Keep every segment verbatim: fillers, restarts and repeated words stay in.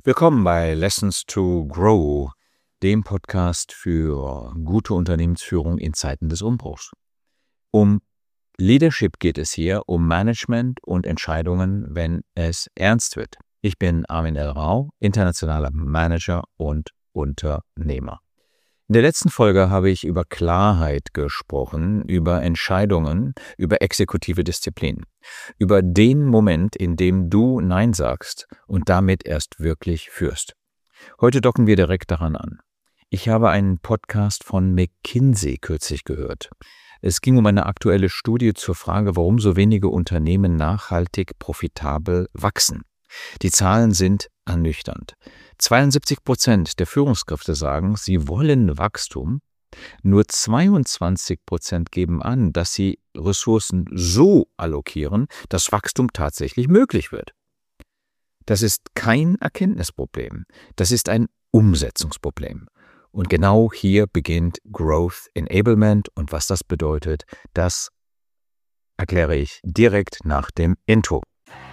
Willkommen bei Lessons to Grow, dem Podcast für gute Unternehmensführung in Zeiten des Umbruchs. Um Leadership geht es hier, um Management und Entscheidungen, wenn es ernst wird. Ich bin Armin L. Rau, internationaler Manager und Unternehmer. In der letzten Folge habe ich über Klarheit gesprochen, über Entscheidungen, über exekutive Disziplin, über den Moment, in dem du Nein sagst und damit erst wirklich führst. Heute docken wir direkt daran an. Ich habe einen Podcast von McKinsey kürzlich gehört. Es ging um eine aktuelle Studie zur Frage, warum so wenige Unternehmen nachhaltig profitabel wachsen. Die Zahlen sind ernüchternd. zweiundsiebzig Prozent der Führungskräfte sagen, sie wollen Wachstum. Nur zweiundzwanzig Prozent geben an, dass sie Ressourcen so allokieren, dass Wachstum tatsächlich möglich wird. Das ist kein Erkenntnisproblem. Das ist ein Umsetzungsproblem. Und genau hier beginnt Growth Enablement. Und was das bedeutet, das erkläre ich direkt nach dem Intro.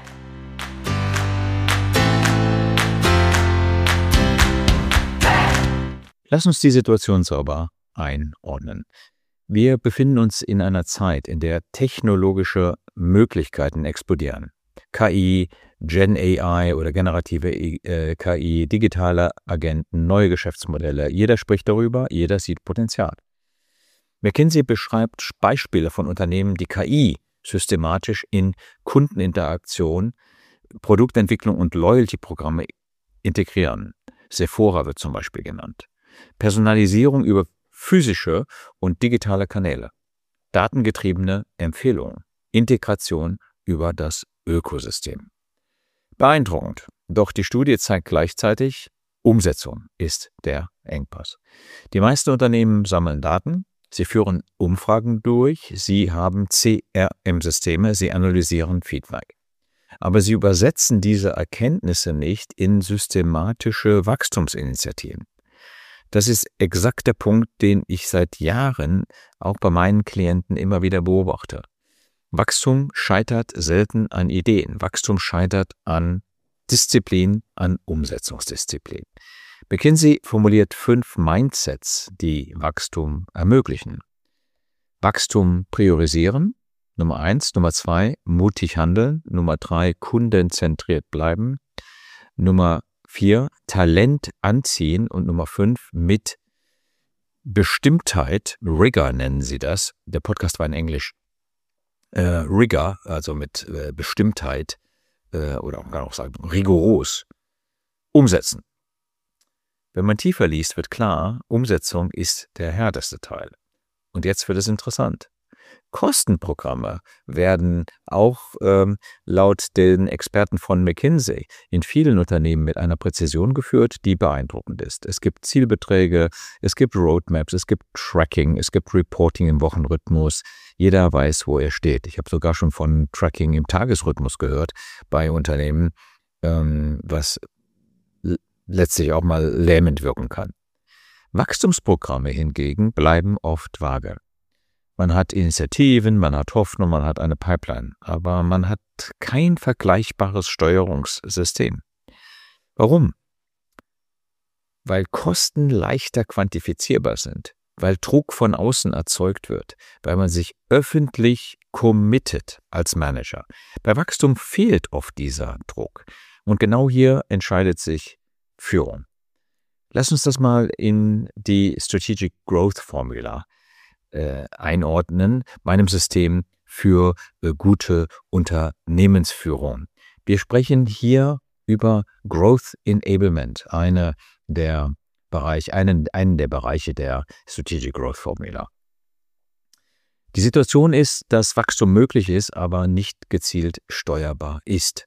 Lass uns die Situation sauber einordnen. Wir befinden uns in einer Zeit, in der technologische Möglichkeiten explodieren. K I, Gen A I oder generative äh, K I, digitale Agenten, neue Geschäftsmodelle. Jeder spricht darüber, jeder sieht Potenzial. McKinsey beschreibt Beispiele von Unternehmen, die K I systematisch in Kundeninteraktion, Produktentwicklung und Loyalty-Programme integrieren. Sephora wird zum Beispiel genannt. Personalisierung über physische und digitale Kanäle, datengetriebene Empfehlungen, Integration über das Ökosystem. Beeindruckend, doch die Studie zeigt gleichzeitig, Umsetzung ist der Engpass. Die meisten Unternehmen sammeln Daten, sie führen Umfragen durch, sie haben C R M-Systeme, sie analysieren Feedback. Aber sie übersetzen diese Erkenntnisse nicht in systematische Wachstumsinitiativen. Das ist exakt der Punkt, den ich seit Jahren auch bei meinen Klienten immer wieder beobachte. Wachstum scheitert selten an Ideen. Wachstum scheitert an Disziplin, an Umsetzungsdisziplin. McKinsey formuliert fünf Mindsets, die Wachstum ermöglichen. Wachstum priorisieren, Nummer eins. Nummer zwei, mutig handeln. Nummer drei, kundenzentriert bleiben. Nummer vier, Talent anziehen und Nummer fünf, mit Bestimmtheit, Rigor nennen sie das, der Podcast war in Englisch, äh, Rigor, also mit äh, Bestimmtheit äh, oder man kann auch sagen rigoros, umsetzen. Wenn man tiefer liest, wird klar, Umsetzung ist der härteste Teil. Und jetzt wird es interessant. Kostenprogramme werden auch ähm, laut den Experten von McKinsey in vielen Unternehmen mit einer Präzision geführt, die beeindruckend ist. Es gibt Zielbeträge, es gibt Roadmaps, es gibt Tracking, es gibt Reporting im Wochenrhythmus. Jeder weiß, wo er steht. Ich habe sogar schon von Tracking im Tagesrhythmus gehört bei Unternehmen, ähm, was l- letztlich auch mal lähmend wirken kann. Wachstumsprogramme hingegen bleiben oft vage. Man hat Initiativen, man hat Hoffnung, man hat eine Pipeline, aber man hat kein vergleichbares Steuerungssystem. Warum? Weil Kosten leichter quantifizierbar sind, weil Druck von außen erzeugt wird, weil man sich öffentlich committet als Manager. Bei Wachstum fehlt oft dieser Druck. Und genau hier entscheidet sich Führung. Lass uns das mal in die Strategic Growth Formula Äh, einordnen, meinem System für äh, gute Unternehmensführung. Wir sprechen hier über Growth Enablement, eine der Bereich, einen, einen der Bereiche der Strategic Growth Formula. Die Situation ist, dass Wachstum möglich ist, aber nicht gezielt steuerbar ist.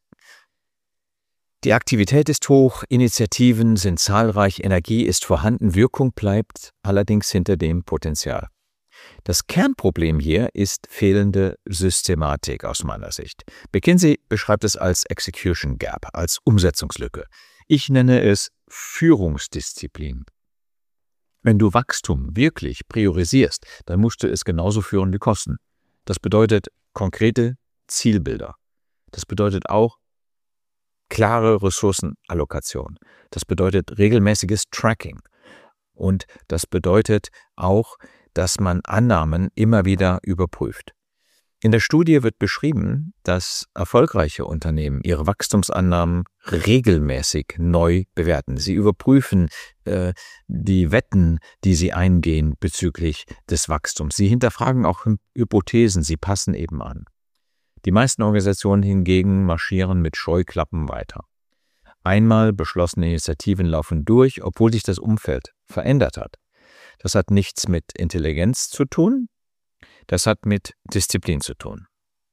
Die Aktivität ist hoch, Initiativen sind zahlreich, Energie ist vorhanden, Wirkung bleibt allerdings hinter dem Potenzial. Das Kernproblem hier ist fehlende Systematik aus meiner Sicht. McKinsey beschreibt es als Execution Gap, als Umsetzungslücke. Ich nenne es Führungsdisziplin. Wenn du Wachstum wirklich priorisierst, dann musst du es genauso führen wie Kosten. Das bedeutet konkrete Zielbilder. Das bedeutet auch klare Ressourcenallokation. Das bedeutet regelmäßiges Tracking. Und das bedeutet auch, dass man Annahmen immer wieder überprüft. In der Studie wird beschrieben, dass erfolgreiche Unternehmen ihre Wachstumsannahmen regelmäßig neu bewerten. Sie überprüfen äh, die Wetten, die sie eingehen bezüglich des Wachstums. Sie hinterfragen auch Hypothesen, sie passen eben an. Die meisten Organisationen hingegen marschieren mit Scheuklappen weiter. Einmal beschlossene Initiativen laufen durch, obwohl sich das Umfeld verändert hat. Das hat nichts mit Intelligenz zu tun, das hat mit Disziplin zu tun.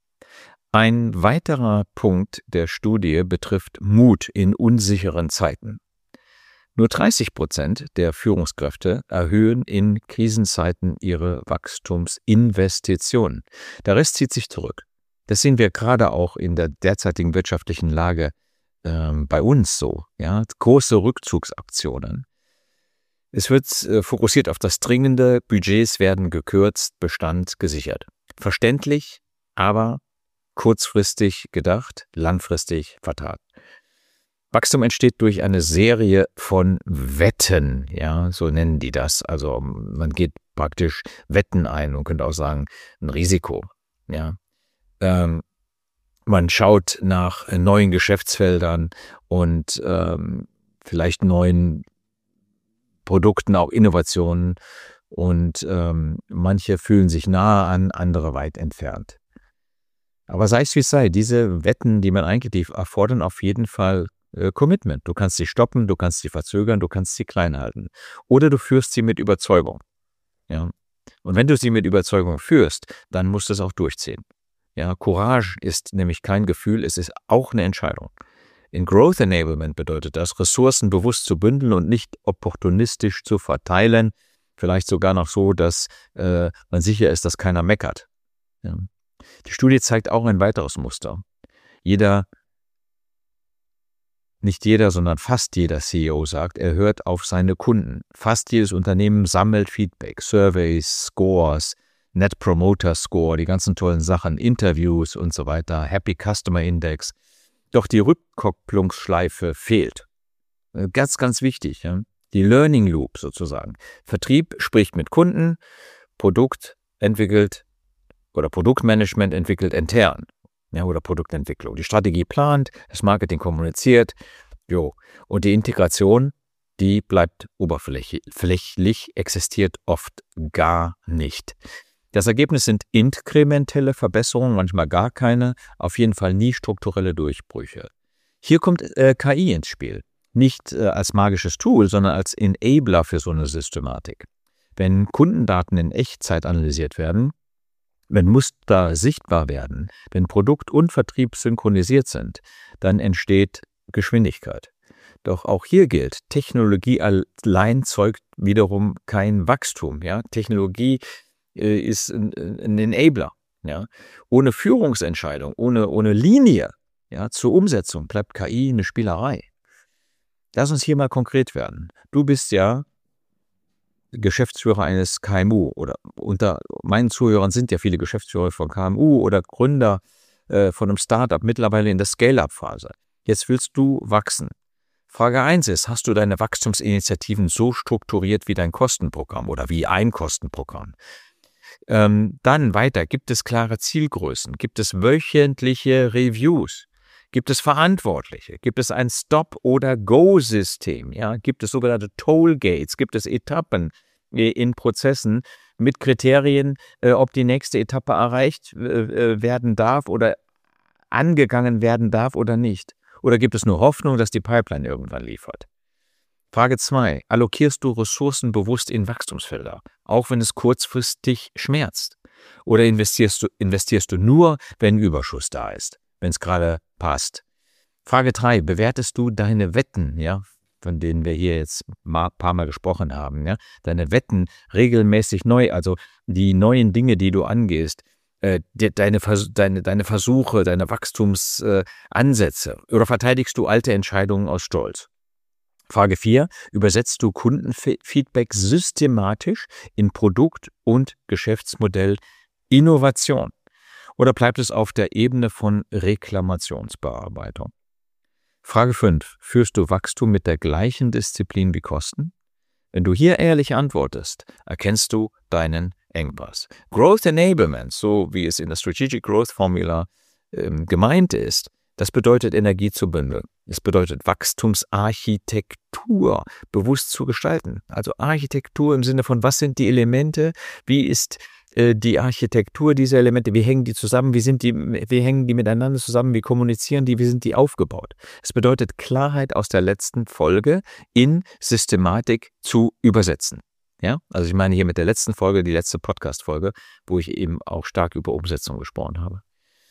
Ein weiterer Punkt der Studie betrifft Mut in unsicheren Zeiten. Nur dreißig Prozent der Führungskräfte erhöhen in Krisenzeiten ihre Wachstumsinvestitionen. Der Rest zieht sich zurück. Das sehen wir gerade auch in der derzeitigen wirtschaftlichen Lage äh, bei uns so. Ja? Große Rückzugsaktionen. Es wird äh, fokussiert auf das Dringende, Budgets werden gekürzt, Bestand gesichert. Verständlich, aber kurzfristig gedacht, langfristig fatal. Wachstum entsteht durch eine Serie von Wetten, ja, so nennen die das. Also man geht praktisch Wetten ein und könnte auch sagen, ein Risiko, ja. Ähm, man schaut nach neuen Geschäftsfeldern und ähm, vielleicht neuen Produkten, auch Innovationen, und ähm, manche fühlen sich nahe an, andere weit entfernt. Aber sei es wie es sei, diese Wetten, die man eingeht, die erfordern auf jeden Fall äh, Commitment. Du kannst sie stoppen, du kannst sie verzögern, du kannst sie klein halten. Oder du führst sie mit Überzeugung. Ja? Und wenn du sie mit Überzeugung führst, dann musst du es auch durchziehen. Ja? Courage ist nämlich kein Gefühl, es ist auch eine Entscheidung. In Growth Enablement bedeutet das, Ressourcen bewusst zu bündeln und nicht opportunistisch zu verteilen. Vielleicht sogar noch so, dass äh, man sicher ist, dass keiner meckert. Ja. Die Studie zeigt auch ein weiteres Muster. Jeder, nicht jeder, sondern fast jeder C E O sagt, er hört auf seine Kunden. Fast jedes Unternehmen sammelt Feedback, Surveys, Scores, Net Promoter Score, die ganzen tollen Sachen, Interviews und so weiter, Happy Customer Index. Doch die Rückkopplungsschleife fehlt. Ganz, ganz wichtig. Ja? Die Learning Loop sozusagen. Vertrieb spricht mit Kunden, Produkt entwickelt oder Produktmanagement entwickelt intern. Ja, oder Produktentwicklung. Die Strategie plant, das Marketing kommuniziert. Jo. Und die Integration, die bleibt oberflächlich, existiert oft gar nicht. Das Ergebnis sind inkrementelle Verbesserungen, manchmal gar keine, auf jeden Fall nie strukturelle Durchbrüche. Hier kommt äh, K I ins Spiel, nicht äh, als magisches Tool, sondern als Enabler für so eine Systematik. Wenn Kundendaten in Echtzeit analysiert werden, wenn Muster sichtbar werden, wenn Produkt und Vertrieb synchronisiert sind, dann entsteht Geschwindigkeit. Doch auch hier gilt, Technologie allein zeugt wiederum kein Wachstum. Ja? Technologie ist ein, ein Enabler. Ja. Ohne Führungsentscheidung, ohne, ohne Linie, ja, zur Umsetzung bleibt K I eine Spielerei. Lass uns hier mal konkret werden. Du bist ja Geschäftsführer eines K M U oder unter meinen Zuhörern sind ja viele Geschäftsführer von K M U oder Gründer äh, von einem Startup, mittlerweile in der Scale-Up-Phase. Jetzt willst du wachsen. Frage eins ist, hast du deine Wachstumsinitiativen so strukturiert wie dein Kostenprogramm oder wie ein Kostenprogramm? Ähm, dann weiter, gibt es klare Zielgrößen? Gibt es wöchentliche Reviews? Gibt es Verantwortliche? Gibt es ein Stop- oder Go-System? Ja? Gibt es sogenannte Tollgates? Gibt es Etappen äh, in Prozessen mit Kriterien, äh, ob die nächste Etappe erreicht äh, werden darf oder angegangen werden darf oder nicht? Oder gibt es nur Hoffnung, dass die Pipeline irgendwann liefert? Frage zwei. Allokierst du Ressourcen bewusst in Wachstumsfelder, auch wenn es kurzfristig schmerzt? Oder investierst du, investierst du nur, wenn Überschuss da ist, wenn es gerade passt? Frage drei. Bewertest du deine Wetten, ja, von denen wir hier jetzt ein paar Mal gesprochen haben, ja, deine Wetten regelmäßig neu, also die neuen Dinge, die du angehst, äh, de, deine, deine, deine Versuche, deine Wachstumsansätze, äh, oder verteidigst du alte Entscheidungen aus Stolz? Frage vier. Übersetzt du Kundenfeedback systematisch in Produkt- und Geschäftsmodell Innovation? Oder bleibt es auf der Ebene von Reklamationsbearbeitung? Frage fünf. Führst du Wachstum mit der gleichen Disziplin wie Kosten? Wenn du hier ehrlich antwortest, erkennst du deinen Engpass. Growth Enablement, so wie es in der Strategic Growth Formula ähm, gemeint ist, das bedeutet Energie zu bündeln. Es bedeutet Wachstumsarchitektur bewusst zu gestalten. Also Architektur im Sinne von, was sind die Elemente, wie ist äh, die Architektur dieser Elemente, wie hängen die zusammen, wie, sind die, wie hängen die miteinander zusammen, wie kommunizieren die, wie sind die aufgebaut. Es bedeutet Klarheit aus der letzten Folge in Systematik zu übersetzen. Ja, also ich meine hier mit der letzten Folge, die letzte Podcast-Folge, wo ich eben auch stark über Umsetzung gesprochen habe.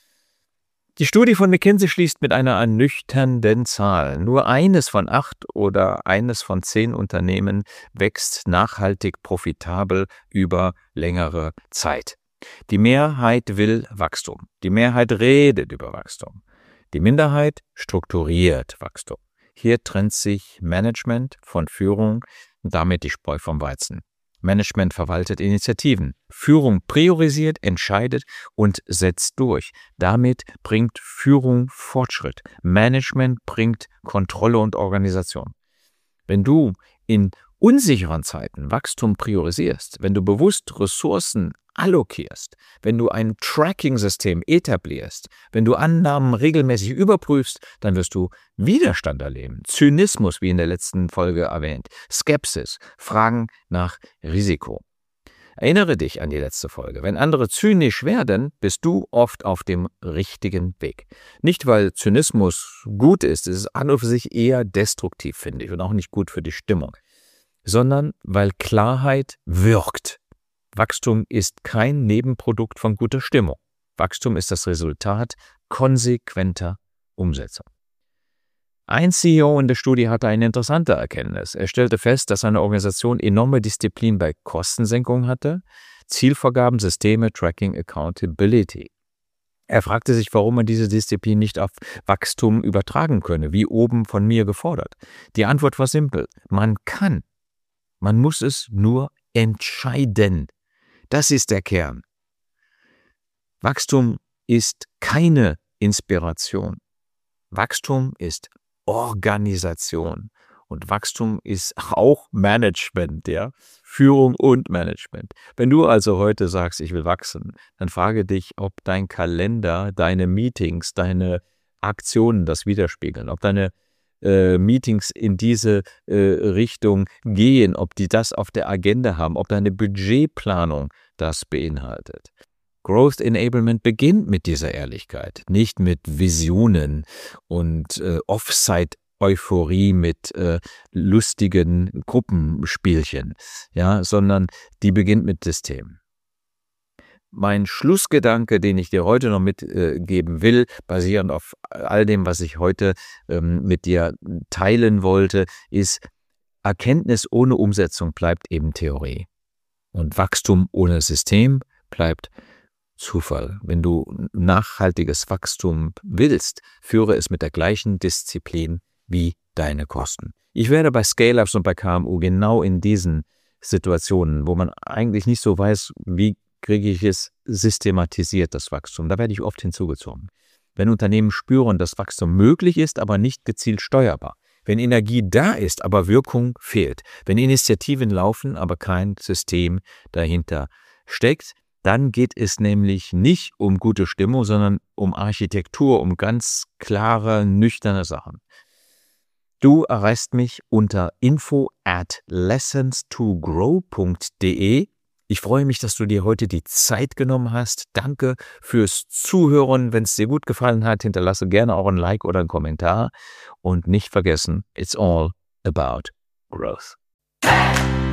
Die Studie von McKinsey schließt mit einer ernüchternden Zahl. Nur eines von acht oder eines von zehn Unternehmen wächst nachhaltig profitabel über längere Zeit. Die Mehrheit will Wachstum. Die Mehrheit redet über Wachstum. Die Minderheit strukturiert Wachstum. Hier trennt sich Management von Führung und damit die Spreu vom Weizen. Management verwaltet Initiativen. Führung priorisiert, entscheidet und setzt durch. Damit bringt Führung Fortschritt. Management bringt Kontrolle und Organisation. Wenn du in unsicheren Zeiten Wachstum priorisierst, wenn du bewusst Ressourcen allokierst, wenn du ein Tracking-System etablierst, wenn du Annahmen regelmäßig überprüfst, dann wirst du Widerstand erleben. Zynismus, wie in der letzten Folge erwähnt, Skepsis, Fragen nach Risiko. Erinnere dich an die letzte Folge. Wenn andere zynisch werden, bist du oft auf dem richtigen Weg. Nicht, weil Zynismus gut ist, es ist an und für sich eher destruktiv, finde ich, und auch nicht gut für die Stimmung, sondern weil Klarheit wirkt. Wachstum ist kein Nebenprodukt von guter Stimmung. Wachstum ist das Resultat konsequenter Umsetzung. Ein C E O in der Studie hatte eine interessante Erkenntnis. Er stellte fest, dass seine Organisation enorme Disziplin bei Kostensenkung hatte, Zielvorgaben, Systeme, Tracking, Accountability. Er fragte sich, warum man diese Disziplin nicht auf Wachstum übertragen könne, wie oben von mir gefordert. Die Antwort war simpel. Man kann. Man muss es nur entscheiden. Das ist der Kern. Wachstum ist keine Inspiration. Wachstum ist Organisation. Und Wachstum ist auch Management, ja, Führung und Management. Wenn du also heute sagst, ich will wachsen, dann frage dich, ob dein Kalender, deine Meetings, deine Aktionen das widerspiegeln, ob deine äh, Meetings in diese äh, Richtung gehen, ob die das auf der Agenda haben, ob deine Budgetplanung das beinhaltet. Growth Enablement beginnt mit dieser Ehrlichkeit, nicht mit Visionen und äh, Offsite-Euphorie mit äh, lustigen Gruppenspielchen, ja, sondern die beginnt mit System. Mein Schlussgedanke, den ich dir heute noch mitgeben äh, will, basierend auf all dem, was ich heute ähm, mit dir teilen wollte, ist, Erkenntnis ohne Umsetzung bleibt eben Theorie. Und Wachstum ohne System bleibt Zufall. Wenn du nachhaltiges Wachstum willst, führe es mit der gleichen Disziplin wie deine Kosten. Ich werde bei Scale-Ups und bei K M U genau in diesen Situationen, wo man eigentlich nicht so weiß, wie kriege ich es systematisiert, das Wachstum. Da werde ich oft hinzugezogen. Wenn Unternehmen spüren, dass Wachstum möglich ist, aber nicht gezielt steuerbar. Wenn Energie da ist, aber Wirkung fehlt. Wenn Initiativen laufen, aber kein System dahinter steckt, dann geht es nämlich nicht um gute Stimmung, sondern um Architektur, um ganz klare, nüchterne Sachen. Du erreichst mich unter info at lessons to grow punkt de. Ich freue mich, dass du dir heute die Zeit genommen hast. Danke fürs Zuhören. Wenn es dir gut gefallen hat, hinterlasse gerne auch ein Like oder einen Kommentar. Und nicht vergessen, it's all about growth. Hey!